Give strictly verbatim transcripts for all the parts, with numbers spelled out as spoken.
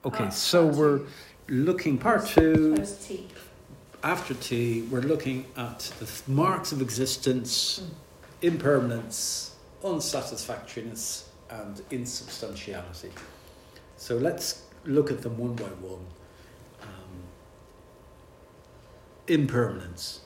Okay, Ah, so part we're two. looking, part two, First T. after T, we're looking at the th- marks of existence, Mm. impermanence, unsatisfactoriness, and insubstantiality. So let's look at them one by one. Um, impermanence.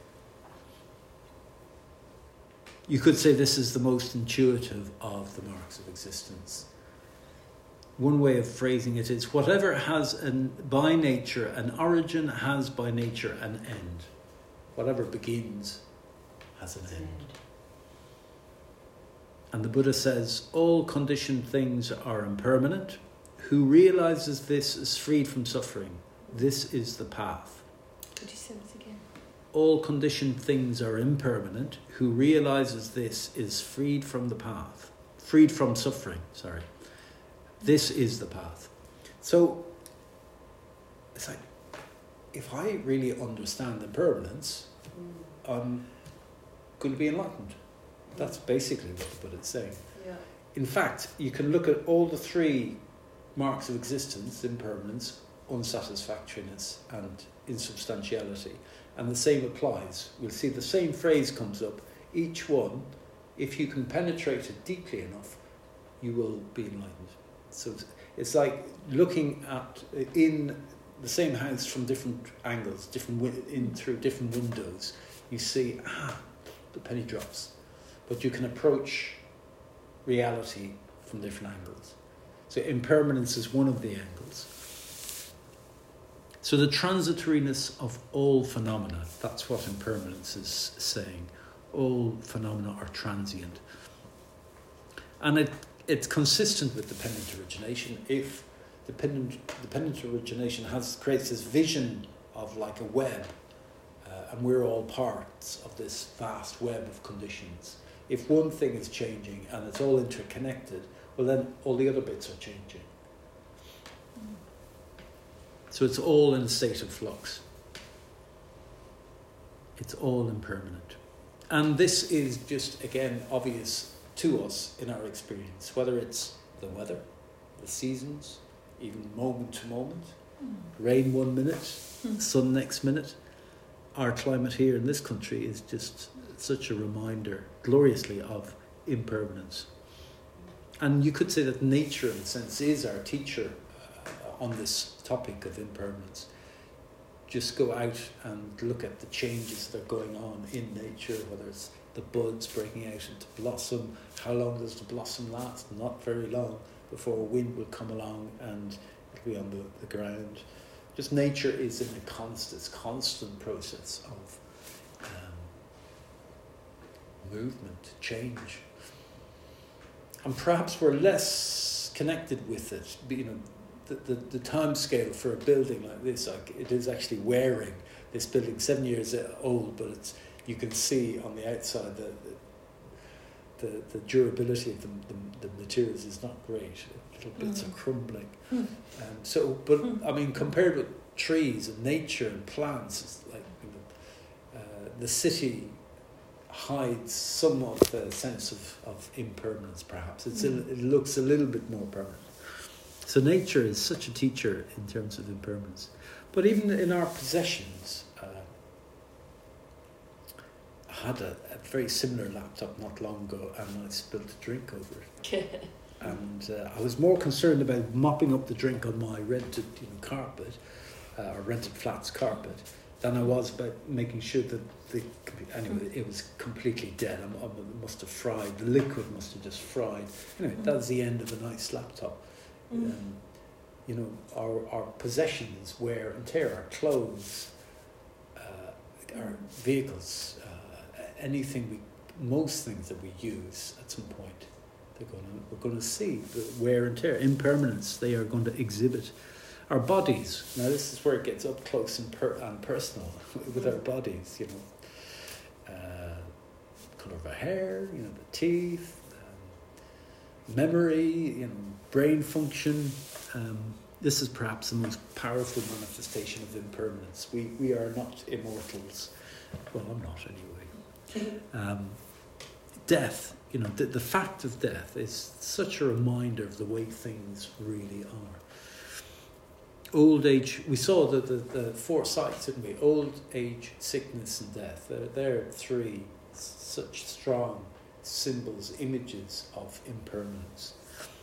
You could say this is the most intuitive of the marks of existence. One way of phrasing it is whatever has an, by nature an origin has by nature an end. Whatever begins has an end. And the Buddha says all conditioned things are impermanent. Who realizes this is freed from suffering. This is the path. Could you say this again? All conditioned things are impermanent. Who realizes this is freed from the path. Freed from suffering, sorry. This is the path. So, it's like, if I really understand impermanence, Mm. I'm going to be enlightened. That's basically what the Buddha is saying. Yeah. In fact, you can look at all the three marks of existence, impermanence, unsatisfactoriness, and insubstantiality, and the same applies. We'll see the same phrase comes up. Each one, if you can penetrate it deeply enough, you will be enlightened. So it's, it's like looking at in the same house from different angles, different wi- in through different windows. You see, ah, the penny drops, but you can approach reality from different angles. So impermanence is one of the angles. So the transitoriness of all phenomena, that's what impermanence is saying. All phenomena are transient. And it, it's consistent with dependent origination. If dependent, dependent origination has creates this vision of like a web, uh, and we're all parts of this vast web of conditions. If one thing is changing and it's all interconnected, well then all the other bits are changing. So it's all in a state of flux. It's all impermanent. And this is just, again, obvious to us in our experience, whether it's the weather, the seasons, even moment to moment, Mm. rain one minute, Mm. sun next minute. Our climate here in this country is just such a reminder, gloriously, of impermanence. And you could say that nature, in a sense, is our teacher uh, on this topic of impermanence. Just go out and look at the changes that are going on in nature, whether it's the buds breaking out into blossom. How long does the blossom last? Not very long before a wind will come along and it'll be on the, the ground. Just nature is in a constant, constant process of um, movement, change. And perhaps we're less connected with it. You know, the, the, the time scale for a building like this, like it is actually wearing. This building, seven years old, but it's you can see on the outside the the, the, the durability of the, the, the materials is not great. Little bits Mm. are crumbling. Mm. Um, so, but I mean, compared with trees and nature and plants, it's like you know, uh, the city hides some of the sense of, of impermanence. Perhaps it's Mm. a, it looks a little bit more permanent. So nature is such a teacher in terms of impermanence. But even in our possessions, uh, I had a, a very similar laptop not long ago, and I spilled a drink over it. And uh, I was more concerned about mopping up the drink on my rented you know, carpet, uh, or rented flats carpet, than I was about making sure that the anyway it was completely dead. I, I must have fried. The liquid must have just fried. Anyway, that was the end of a nice laptop. Mm. Um, you know, our our possessions wear and tear. Our clothes, uh, our vehicles, uh, anything we, most things that we use at some point. They're going to, we're going to see the wear and tear, impermanence they are going to exhibit. Our bodies, now this is where it gets up close and, per, and personal with our bodies, you know. Uh, colour of our hair, you know, the teeth, um, memory, you know, brain function. Um, this is perhaps the most powerful manifestation of impermanence. We, we are not immortals. Well, I'm not anyway. Um, death. You know, the, the fact of death is such a reminder of the way things really are. old age, we saw the, the, the four sides, didn't we? Old age, sickness and death. They're, they're three such strong symbols, images of impermanence.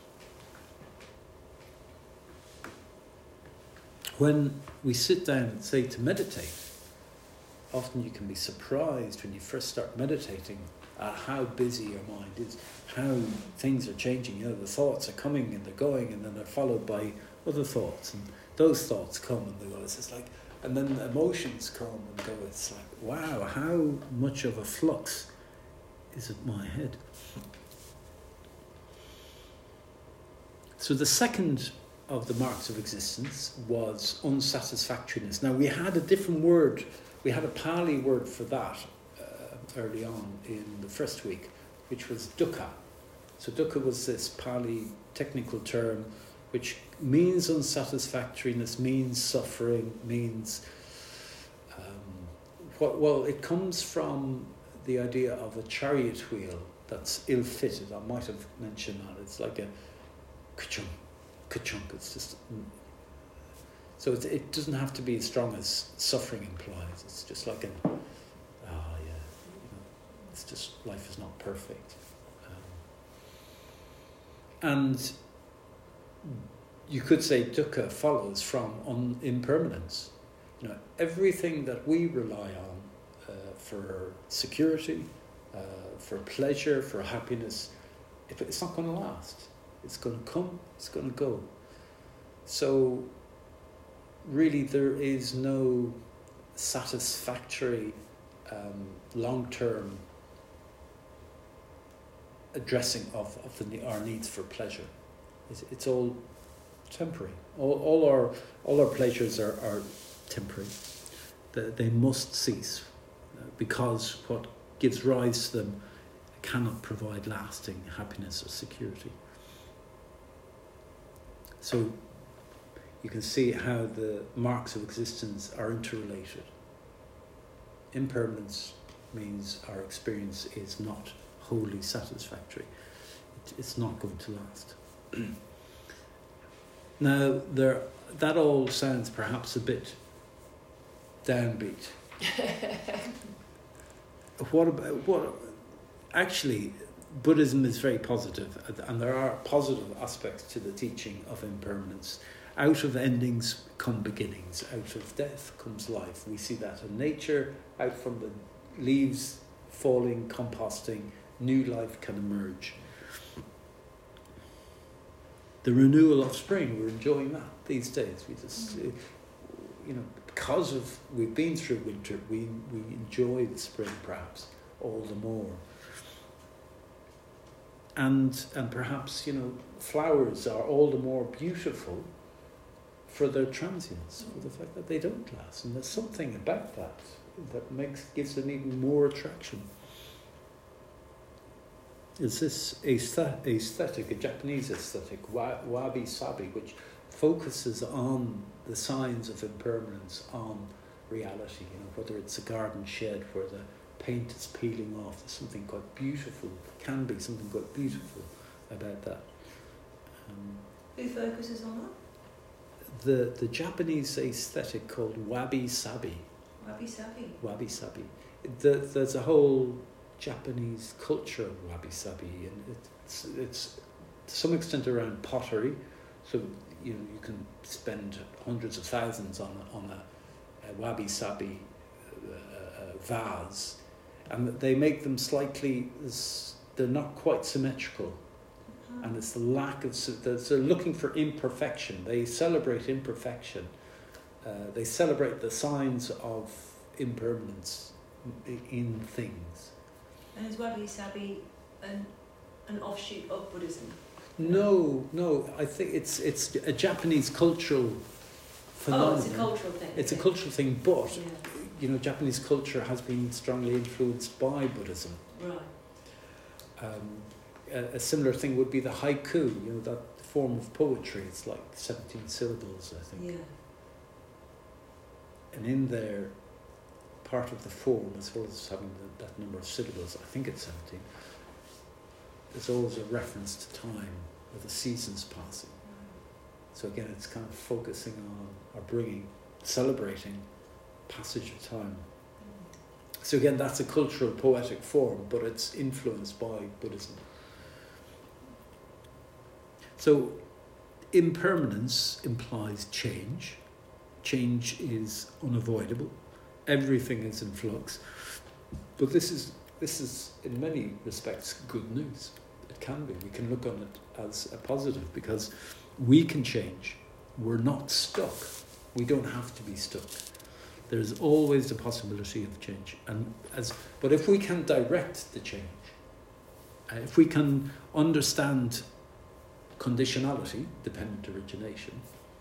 When we sit down, say, to meditate, often you can be surprised when you first start meditating at how busy your mind is, how things are changing. You know, the thoughts are coming and they're going, and then they're followed by other thoughts, and those thoughts come and they go. It's just like, and then the emotions come and go. It's like, wow, how much of a flux is at my head. So the second of the marks of existence was unsatisfactoriness. Now we had a different word, we had a Pali word for that uh, early on in the first week, which was dukkha. So dukkha was this Pali technical term which means unsatisfactoriness, means suffering, means, um, what, well, it comes from the idea of a chariot wheel that's ill-fitted. I might have mentioned that. It's like a ka-chunk, ka-chunk. It's just, so it, it doesn't have to be as strong as suffering implies. It's just like an, ah, oh, yeah, you know, it's just, life is not perfect. Um, and you could say dukkha follows from un- impermanence. You know, everything that we rely on uh, for security, uh, for pleasure, for happiness, if it's not going to last. It's going to come, it's going to go. So really there is no satisfactory um, long-term addressing of, of the, our needs for pleasure. It's, it's all temporary. All, all our all our pleasures are, are temporary. They, they must cease uh, because what gives rise to them cannot provide lasting happiness or security. So you can see how the marks of existence are interrelated. Impermanence means our experience is not wholly satisfactory. It, it's not going to last. Now, there, that all sounds perhaps a bit downbeat. What about what? Actually, Buddhism is very positive, and there are positive aspects to the teaching of impermanence. Out of endings come beginnings. Out of death comes life. We see that in nature. Out from the leaves falling, composting, new life can emerge. The renewal of spring, we're enjoying that these days. We just, mm-hmm. you know, because of we've been through winter, we we enjoy the spring perhaps all the more. And and perhaps, you know, flowers are all the more beautiful for their transience, for the fact that they don't last. And there's something about that that makes gives them even more attraction. It's this aesthetic, a Japanese aesthetic, wabi-sabi, which focuses on the signs of impermanence, on reality. You know, whether it's a garden shed where the paint is peeling off, there's something quite beautiful, can be something quite beautiful about that. Um, Who focuses on that? The the Japanese aesthetic called wabi-sabi. Wabi-sabi. Wabi-sabi. The, there's a whole Japanese culture of wabi-sabi, and it's it's to some extent around pottery. So you know you can spend hundreds of thousands on a, on a, a wabi-sabi uh, uh, vase, and they make them slightly. They're not quite symmetrical, uh-huh. And it's the lack of. They're looking for imperfection. They celebrate imperfection. Uh, they celebrate the signs of impermanence in things. And is wabi-sabi an, an offshoot of Buddhism? No, no. I think it's it's a Japanese cultural phenomenon. Oh, it's a cultural thing. It's okay. a cultural thing, but yeah. you know, Japanese culture has been strongly influenced by Buddhism. Right. Um, a, a similar thing would be the haiku. You know, that form of poetry. It's like seventeen syllables, I think. Yeah. And in there, part of the form, as well as having the, that number of syllables, I think it's seventeen, there's always a reference to time, or the seasons passing. So again, it's kind of focusing on or bringing, celebrating passage of time. So again, that's a cultural poetic form, but it's influenced by Buddhism. So impermanence implies change. Change is unavoidable. Everything is in flux. But this is this is in many respects good news. It can be. We can look on it as a positive because we can change. We're not stuck. We don't have to be stuck. There's always the possibility of change. And as but if we can direct the change, uh, if we can understand conditionality, dependent origination,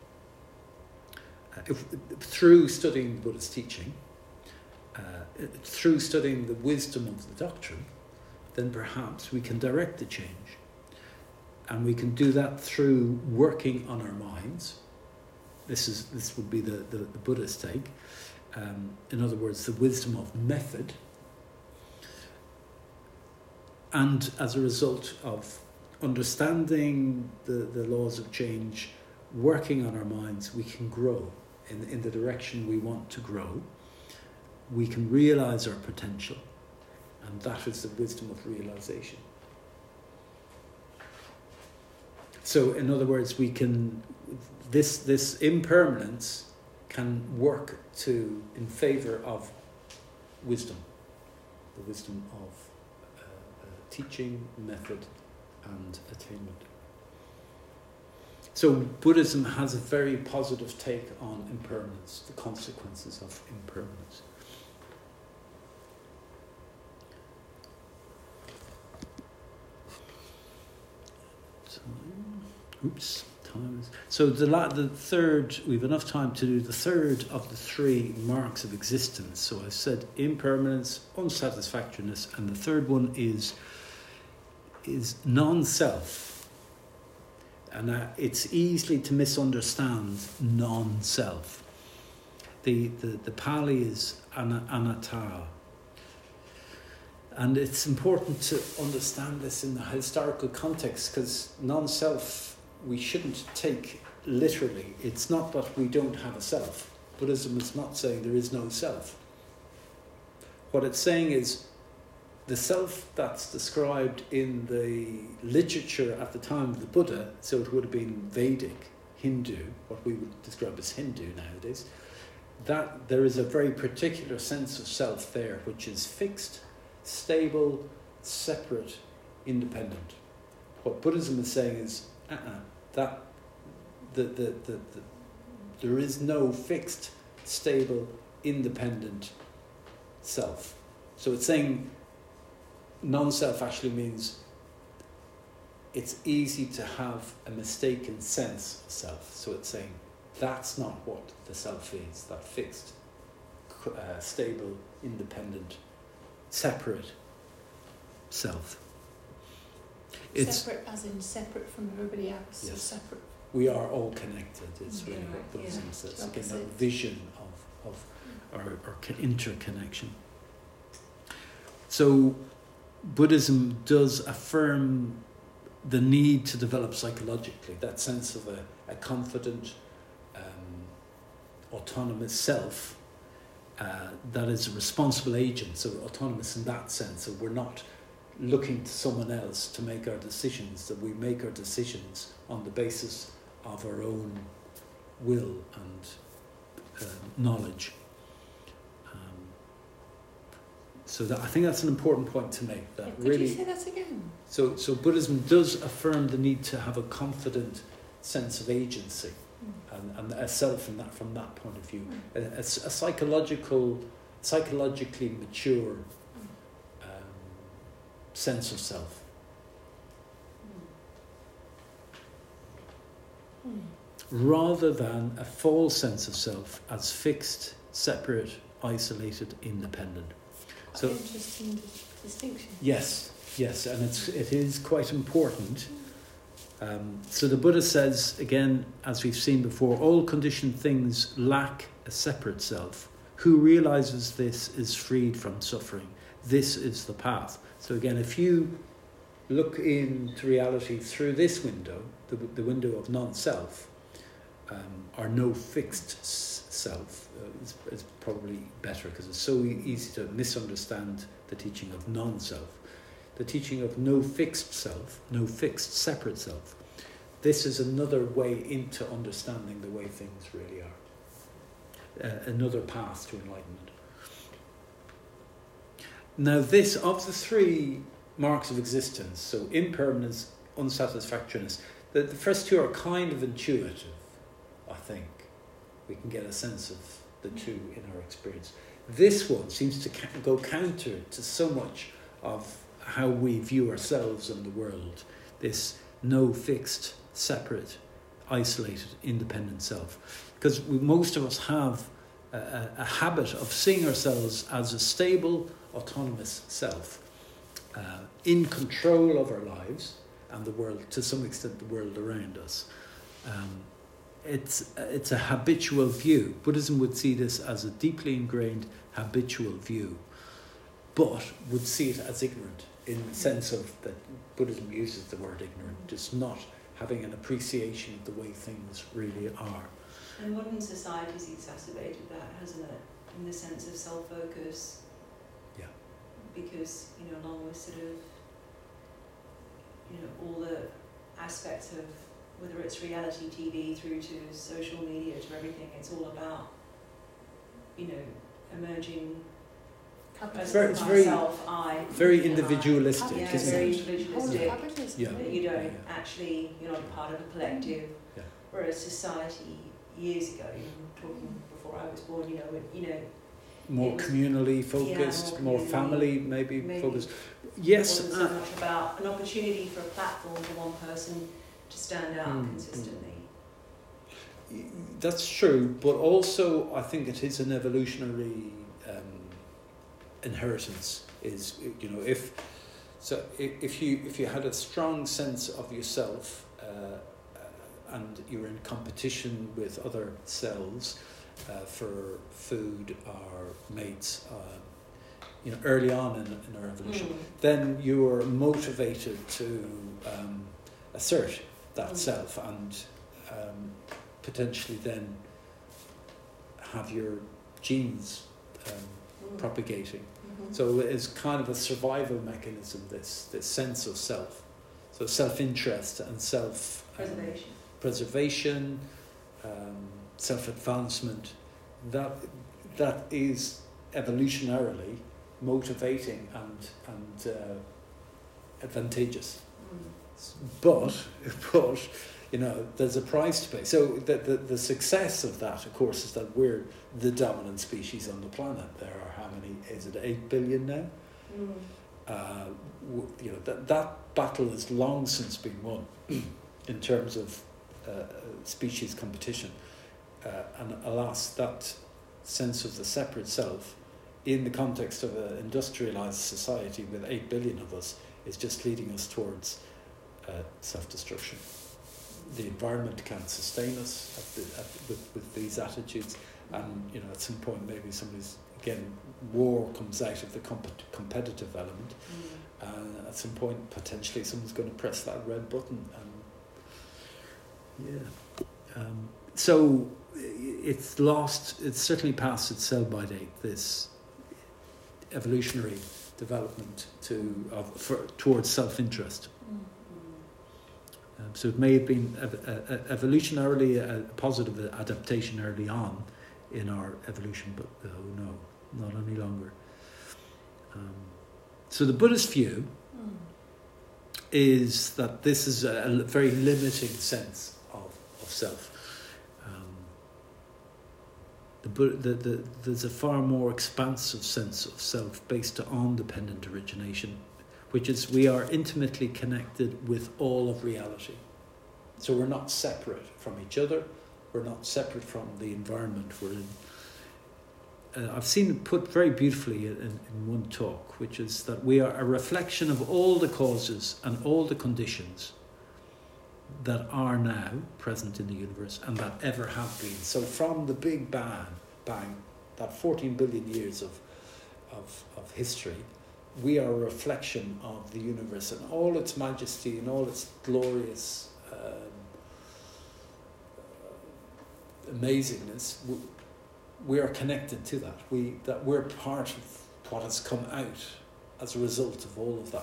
uh, if, through studying the Buddhist teaching, uh, through studying the wisdom of the doctrine, then perhaps we can direct the change. And we can do that through working on our minds. This is this would be the, the, the Buddhist take. Um, in other words, the wisdom of method. And as a result of understanding the, the laws of change, working on our minds, we can grow in, in the direction we want to grow. We can realize our potential. And that is the wisdom of realization. So, in other words, we can, this, this impermanence can work to in favour of wisdom, the wisdom of uh, uh, teaching, method, and attainment. So Buddhism has a very positive take on impermanence, the consequences of impermanence. Time. Oops. Time is, so the la- the third, we've enough time to do the third of the three marks of existence. So I've said impermanence, unsatisfactoriness, and the third one is is non-self. And uh, it's easily to misunderstand non-self. The the, the Pali is ana, anatta. And it's important to understand this in the historical context, because non-self we shouldn't take literally. It's not that we don't have a self. Buddhism is not saying there is no self. What it's saying is the self that's described in the literature at the time of the Buddha, so it would have been Vedic, Hindu, what we would describe as Hindu nowadays, that there is a very particular sense of self there, which is fixed, stable, separate, independent. What Buddhism is saying is, uh-uh, that the, the, the, the, there is no fixed, stable, independent self. So it's saying non-self actually means it's easy to have a mistaken sense of self. So it's saying that's not what the self is, that fixed, uh, stable, independent, separate self. It's separate as in separate from everybody else, yes. So separate. We are all connected, it's Yeah, really what Buddhism yeah. says. Again, that vision of, of our, our interconnection. So Buddhism does affirm the need to develop psychologically, that sense of a, a confident, um, autonomous self uh, that is a responsible agent, so autonomous in that sense. So we're not looking to someone else to make our decisions, that we make our decisions on the basis of our own will and uh, knowledge. Um, so that, I think that's an important point to make. That Could really, you say that again? So, so Buddhism does affirm the need to have a confident sense of agency mm. and, and a self in that, from that point of view. Mm. A, a, a psychological, psychologically mature sense of self. Mm. Rather than a false sense of self as fixed, separate, isolated, independent. Quite so interesting d- distinction. Yes, yes, and it's it is quite important. Um, so the Buddha says, again, as we've seen before, all conditioned things lack a separate self. Who realizes this is freed from suffering. This is the path. So again, if you look into reality through this window, the, the window of non-self, um, or no fixed s- self uh, is, is probably better, because it's so e- easy to misunderstand the teaching of non-self. The teaching of no fixed self, no fixed separate self. This is another way into understanding the way things really are. Uh, another path to enlightenment. Now this, of the three marks of existence, so impermanence, unsatisfactoriness, the, the first two are kind of intuitive, I think. We can get a sense of the two in our experience. This one seems to ca- go counter to so much of how we view ourselves and the world. This no fixed, separate, isolated, independent self. Because we, most of us have a, a, a habit of seeing ourselves as a stable, autonomous self, uh, in control of our lives and the world, to some extent the world around us. Um, it's, it's a habitual view. Buddhism would see this as a deeply ingrained habitual view, but would see it as ignorant, in the sense of that Buddhism uses the word ignorant, just not having an appreciation of the way things really are. And modern society's exacerbated that, hasn't it? In the sense of self-focus. Yeah. Because, you know, along with sort of, you know, all the aspects of, whether it's reality T V through to social media to everything, it's all about, you know, emerging as very, it's very, myself, I. very individualistic, Yeah, isn't very it? individualistic. Yeah. That you don't Yeah, yeah. actually, you're not part of a collective. Yeah. Whereas society years ago, even talking before I was born, you know, when, you know, More was, communally focused, yeah, more, more family maybe, maybe. focused. It Yes. wasn't Uh, so much about an opportunity for a platform for one person to stand out Mm, consistently. That's true, but also I think it is an evolutionary um, inheritance. Is, you know, if so, if, if you if you had a strong sense of yourself uh, uh, and you're in competition with other selves uh, for food or mates, uh, you know, early on in, in our evolution, Mm. then you're motivated to um, assert that Mm. self and um, potentially then have your genes um, Mm. propagating. Mhm. So it's kind of a survival mechanism, this, this sense of self. So self-interest and self... Um, Preservation. preservation, um, self-advancement, that, that is evolutionarily motivating and, and uh, advantageous. Mm. But, but, you know, there's a price to pay. So the, the, the success of that, of course, is that we're the dominant species on the planet. There are how many, is it eight billion now? Mm. Uh, w- you know, that, that battle has long since been won in terms of uh, species competition. Uh, and alas, that sense of the separate self in the context of an industrialized society with eight billion of us is just leading us towards uh, self-destruction. The environment can't sustain us at the, at, with, with these attitudes, and you know, at some point maybe somebody's, again, war comes out of the comp- competitive element, Mm. and at some point potentially someone's going to press that red button, and yeah. Um, so it's lost, it's certainly past its sell-by date, this evolutionary development to of, for, towards self-interest. Mm. Um, so it may have been ev- uh, uh, evolutionarily a positive adaptation early on in our evolution, but oh no, not any longer. Um, so the Buddhist view Mm. is that this is a, a very limiting sense of, of self. Um, the, the, the, there's a far more expansive sense of self based on dependent origination, which is we are intimately connected with all of reality. So we're not separate from each other, we're not separate from the environment we're in. Uh, I've seen it put very beautifully in, in one talk, which is that we are a reflection of all the causes and all the conditions that are now present in the universe and that ever have been. So from the Big Bang, bang that fourteen billion years of, of, of history, we are a reflection of the universe and all its majesty and all its glorious um, amazingness, we, we are connected to that. We that we're part of what has come out as a result of all of that.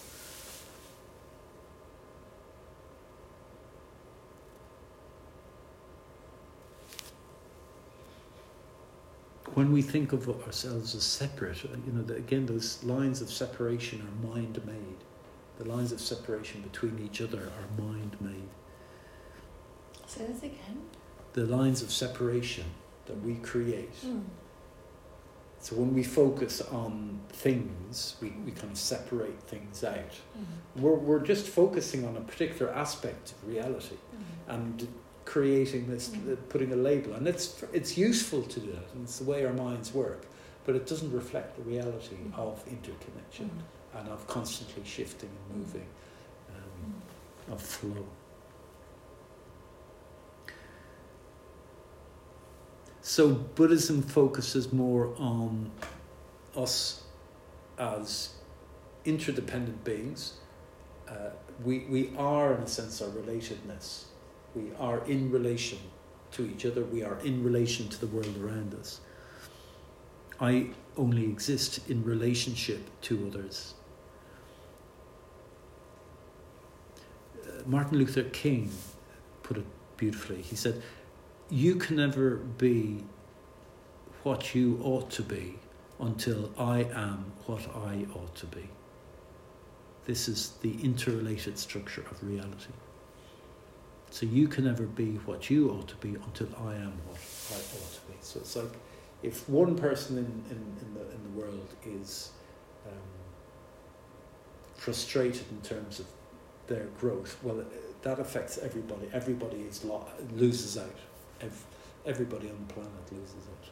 When we think of ourselves as separate, you know, the, again, those lines of separation are mind-made. The lines of separation between each other are mind-made. Say that again. The lines of separation that we create. Mm. So when we focus on things, we, we kind of separate things out. Mm. We're, we're just focusing on a particular aspect of reality Mm. and creating this, Mm. uh, putting a label. And it's it's useful to do that, and it's the way our minds work, but it doesn't reflect the reality Mm. of interconnection Mm. and of constantly shifting and moving, um, Mm. of flow. So Buddhism focuses more on us as interdependent beings. Uh, we, we are, in a sense, our relatedness. We are in relation to each other. We are in relation to the world around us. I only exist in relationship to others. Uh, Martin Luther King put it beautifully. He said, "You can never be what you ought to be until I am what I ought to be." This is the interrelated structure of reality. So you can never be what you ought to be until I am what I ought to be. So it's like if one person in, in, in the in the world is um, frustrated in terms of their growth, well, it, that affects everybody. Everybody is lo- loses out. Ev- everybody on the planet loses out.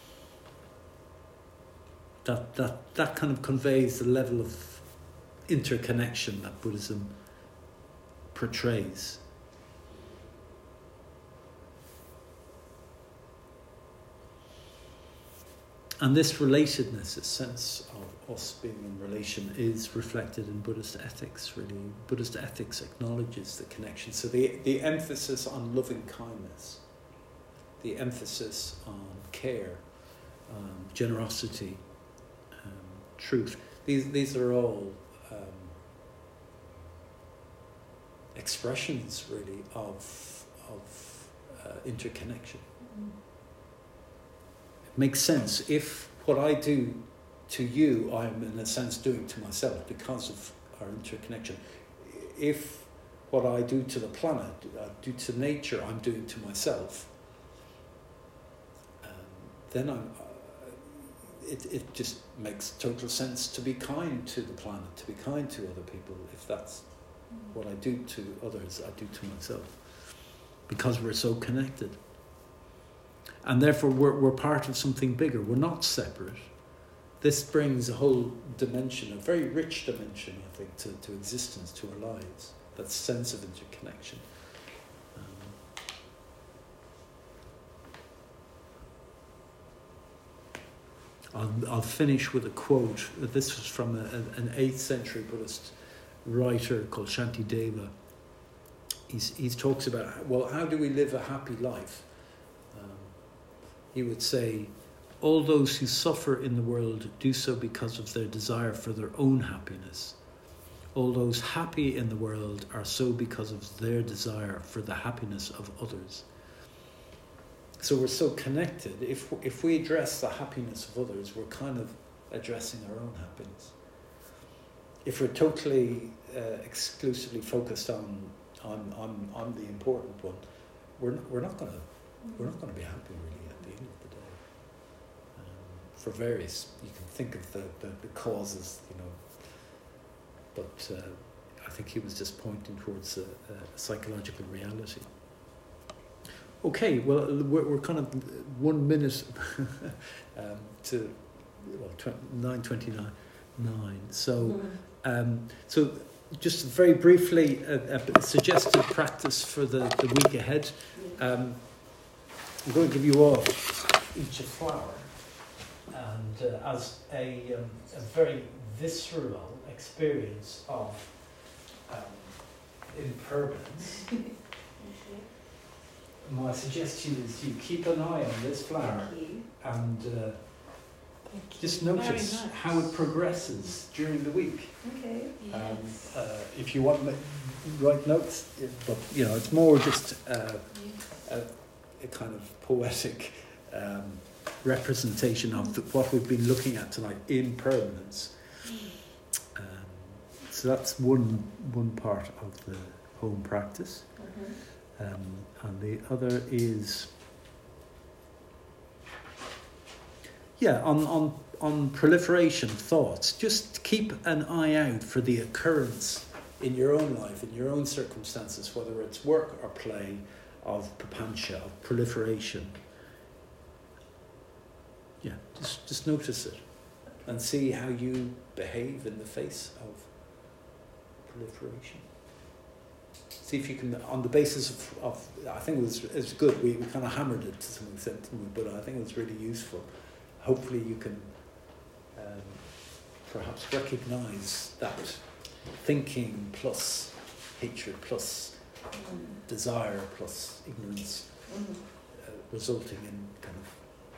That that that kind of conveys the level of interconnection that Buddhism portrays. And this relatedness, this sense of us being in relation, is reflected in Buddhist ethics, really. Buddhist ethics acknowledges the connection. So the, the emphasis on loving kindness, the emphasis on care, um, generosity, um, truth, these, these are all um, expressions, really, of, of uh, interconnection. Mm. Makes sense if what I do to you, I'm in a sense doing to myself because of our interconnection. If what I do to the planet, uh, do to nature, I'm doing to myself, um, then I'm. Uh, it it just makes total sense to be kind to the planet, to be kind to other people. If that's what I do to others, I do to myself, because we're so connected. And therefore we're, we're part of something bigger. We're not separate. This brings a whole dimension, a very rich dimension, I think, to, to existence, to our lives. That sense of interconnection. Um, I'll, I'll finish with a quote. This was from a, a, an eighth century Buddhist writer called Shantideva. He's, he talks about, well, how do we live a happy life? He would say, all those who suffer in the world do so because of their desire for their own happiness. All those happy in the world are so because of their desire for the happiness of others. So we're so connected. If if we address the happiness of others, we're kind of addressing our own happiness. If we're totally uh, exclusively focused on I'm I'm I'm the important one, we're not, we're not going to we're not going to be happy really. At the end of the day, um, for various, you can think of the, the, the causes, you know, but uh, I think he was just pointing towards a, a psychological reality. Okay, well, we're, we're kind of one minute um, to well nine twenty nine nine. So, um, so just very briefly, a, a suggested practice for the, the week ahead. Um, I'm going to give you all each a flower, and uh, as a, um, a very visceral experience of um, impermanence, my suggestion is you keep an eye on this flower Thank you. and uh, Thank you. just Very notice nice. how it progresses during the week. Okay. Um, Yes. uh, if you want to write notes, it, but you know, it's more just uh, Yes. a, a kind of poetic um, representation of the, what we've been looking at tonight, impermanence. Um, so that's one one part of the home practice, Mhm. um, and the other is yeah on on on proliferation thoughts. Just keep an eye out for the occurrence in your own life, in your own circumstances, whether it's work or play, of papancha, of proliferation. Yeah, just just notice it and see how you behave in the face of proliferation. See if you can, on the basis of, of I think it was, it was good, we, we kind of hammered it to some extent, didn't we? But I think it was really useful. Hopefully you can um, perhaps recognise that thinking plus hatred plus Mhm. desire plus ignorance Mhm. uh, resulting in kind of...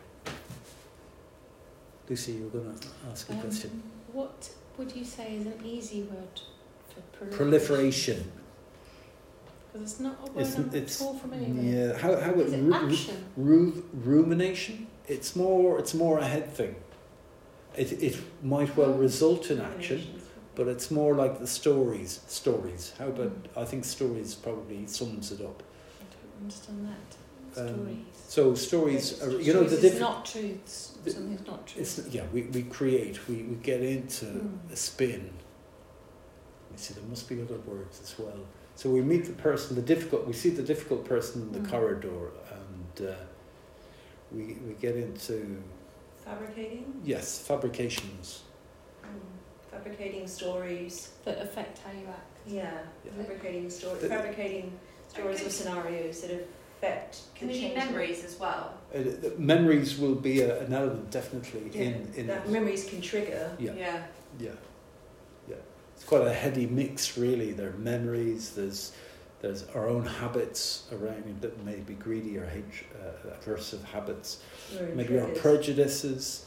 Lucy, you were going to ask a Um, question. What would you say is an easy word for proliferation? Proliferation. Because it's not a word It's, I'm it's at all familiar with. yeah. How how Is it, it ru- ru- action? ru- rumination? It's more it's more a head thing. It it might well result in action, but it's more like the stories. Stories. How about? Mm. I think stories probably sums it up. I don't understand that. Um, Stories. So stories. Are, you know Stories the is difference. not truths. the- Something's not true. It's yeah. We, we create. We, we get into Mm. a spin. You see, there must be other words as well. So we meet the person, the difficult. We see the difficult person in the Mm. corridor, and uh, we we get into Fabricating. yes, fabrications. Mm. Fabricating stories. That affect how you act. Yeah. Yeah. Fabricating stories. The- Fabricating stories or scenarios that affect. Can the it be change- memories as well? Uh, the memories will be a, an element definitely Yeah. in in that it. memories can trigger. Yeah, Yeah. yeah, yeah. It's quite a heady mix, really. There are memories. There's there's our own habits around that may be greedy or hate, uh, aversive habits. We're Maybe our triggers. prejudices,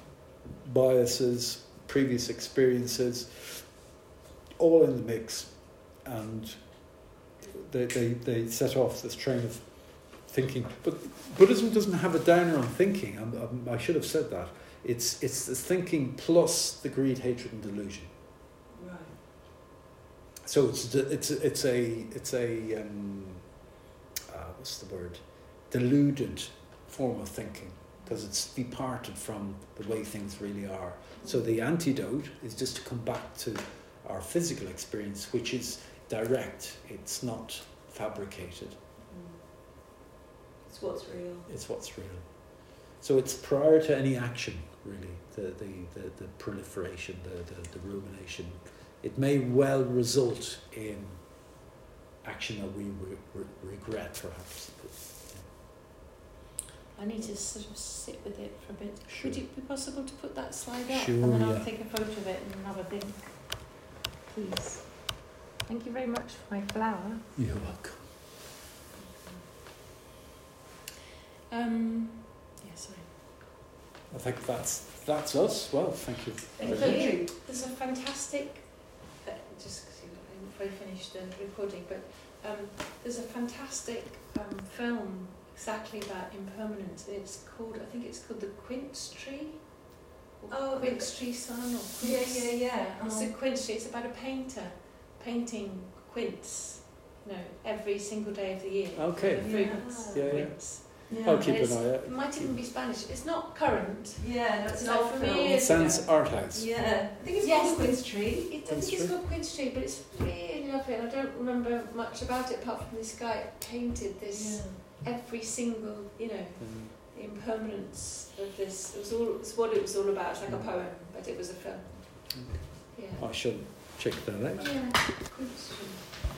biases, previous experiences, all in the mix, and they, they, they set off this train of thinking. But Buddhism doesn't have a downer on thinking. I'm, I'm, I should have said that. It's it's the thinking plus the greed, hatred, and delusion. Right. So it's it's it's a it's a um, uh, what's the word? Deluded form of thinking, because it's departed from the way things really are. So the antidote is just to come back to our physical experience, which is direct. It's not fabricated. Mm. It's what's real. It's what's real. So it's prior to any action, really, the the, the, the proliferation, the, the, the rumination. It may well result in action that we re- re- regret, perhaps. But, I need to sort of sit with it for a bit. Sure. Would it be possible to put that slide up? Sure, and then I'll yeah. take a photo of it and have a think. Please. Thank you very much for my flower. You're welcome. Um, yeah, sorry. I think that's that's us. Well, thank you. Thank very much. you. There's a fantastic, uh, just because I haven't finished the recording, but um, there's a fantastic um, film exactly about impermanence. It's called, I think it's called The Quince Tree. Or Oh, Quince Tree Sun or Yeah, Quince. yeah, yeah. It's Oh. a quince tree. It's about a painter painting quince, you know, every single day of the year. Okay. The fruits, Yeah. Yeah, yeah. quince. Yeah. I'll keep It's- an eye It out. might even be Spanish. It's not current. Yeah, no, it's It's an like old for film. me, It years sounds ago. art house. Yeah, I think it's Yes. called Quince Tree. It, I Quince think it's tree? called Quince Tree, but it's really lovely, and I don't remember much about it apart from this guy painted this every single, you know, Mm. the impermanence of this. It was all. It's what it was all about. It's like a poem, but it was a film. Yeah. I shall check that out. Yeah. Quince Tree.